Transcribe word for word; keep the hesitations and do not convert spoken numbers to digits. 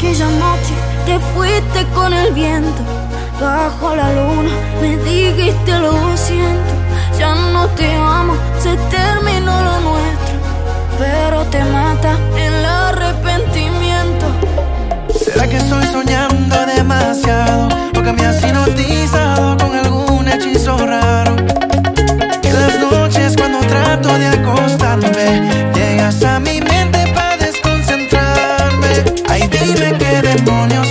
Aquella noche te fuiste con el viento, bajo la luna me dijiste lo siento. Ya no te amo, se terminó lo nuestro, pero te mata el arrepentimiento. ¿Será que estoy soñando demasiado? ¿O que me has hipnotizado con algún hechizo raro? Y las noches cuando trato de acostarme, llegas a mi mente para desconcentrarme. Ay, dime qué demonios